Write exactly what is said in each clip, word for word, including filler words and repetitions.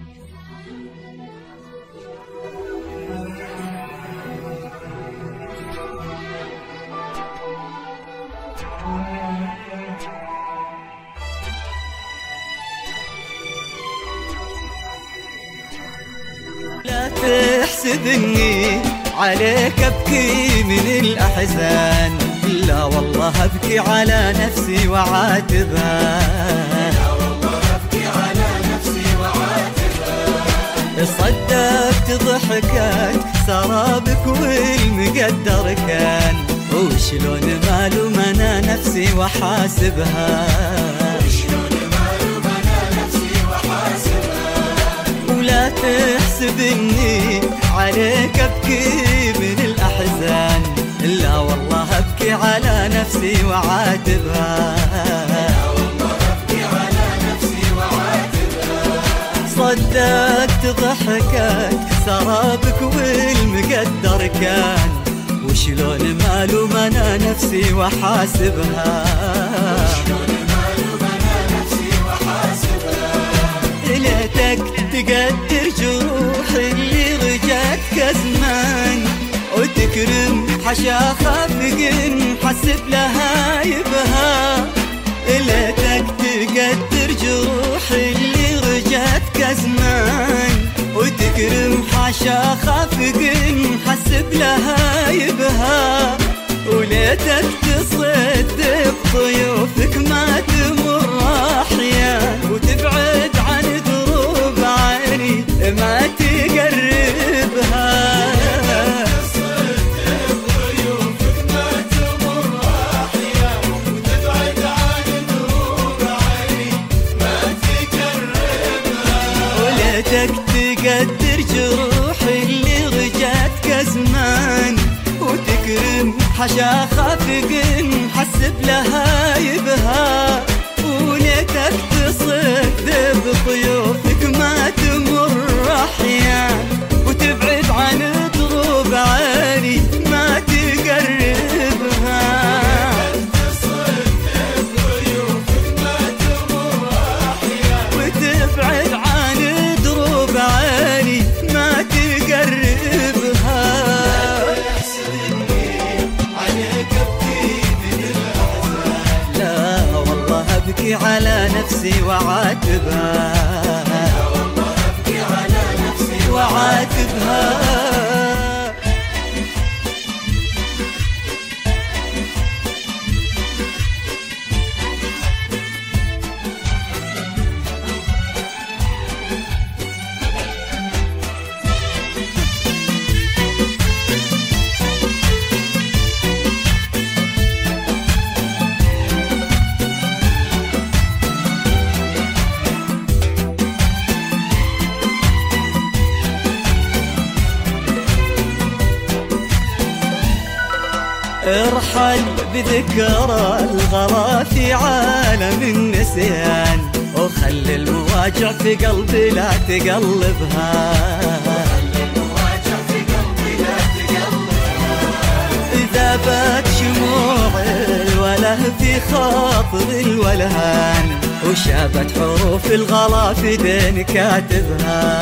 لا تحسب اني عليك ابكي من الاحزان، لا والله ابكي على نفسي وعاتبها، لا والله ابكي على نفسي وعاتبها. صدقت ضحكك سرابك والمقدر كان، وشلون ما لوم انا نفسي وحاسبها، وشلون ما لوم انا نفسي وحاسبها. ولا تحسب اني عليك ابكي من الاحزان، لا والله ابكي على نفسي وعاتبها، لا والله ابكي على نفسي وعاتبها. صدقت ضحكك سرابك والمقدر كان، وشلون ما لوم انا نفسي وحاسبها، وشلون ما لوم انا نفسي وحاسبها. ليتك تقدر جروح اللي رجعتك زمان، وتكرم حشا خافق حسب لها يبها. ليتك تقدر جروح اللي رجعتك زمان، وتكرم حشا خافق حسب لها يبها. وليتك تصد بضيوفك ما تمر احيان، وتبعد عن دروب عيني ما تقربها. وليتك تقدر جروح اللي رجعتك زمان، وتكرم حشا خافق حسب لها يبها. وليتك تصد بضيوفك ما تمر احيان، وتبعد عن دروب عالي ما تقربها. وتبعد عن دروب عالي ما تقربها. لا والله ابكي على نفسي وعاتبها، لا والله ابكي على نفسي وعاتبها. ارحل بذكرى الغلا في عالم النسيان، وخلي المواجع في قلبي لا تقلبها، إذا بات شموع الوله في خاطر الولهان، وشابت حروف الغلا في دين كاتبها.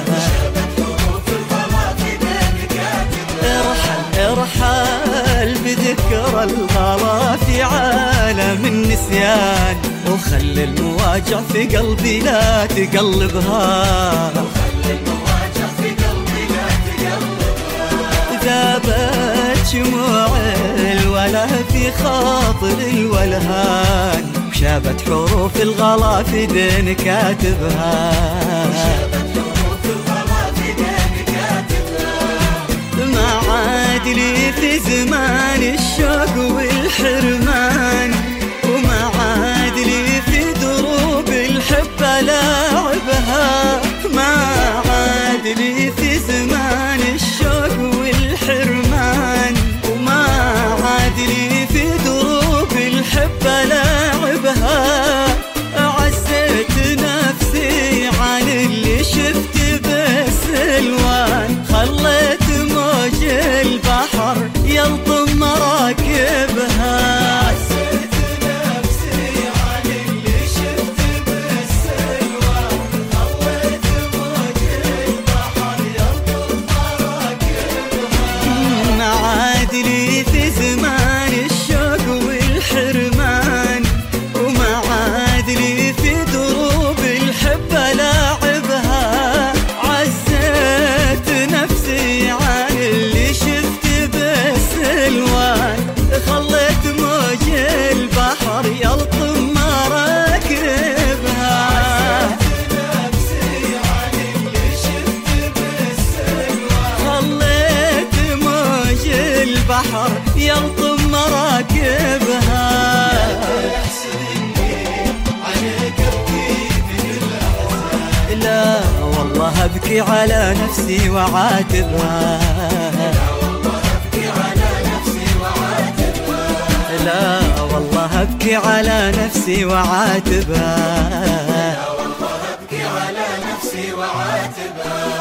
ارحل ارحل بذكرى الغلا في عالم النسيان، وخلي المواجع في قلبي لا تقلبها، إذا بات شموع الوله في خاطر الولهان، وشابت حروف الغلا في دين كاتبها. ما عاد لي في زمان الشوق والحرمان، وما عاد لي في دروب الحب لاعبها. ما عاد لي في زمان الشوق والحرمان، وما عاد لي في دروب الحب لاعبها. عزيت نفسي عن اللي شفت بالسلوان، خليت موج البحر يلطم مراكبها. عزيت وعاقبها. لا والله ابكي على نفسي وعاتبها. لا والله ابكي على نفسي وعاتبها. لا والله ابكي على نفسي وعاتبها.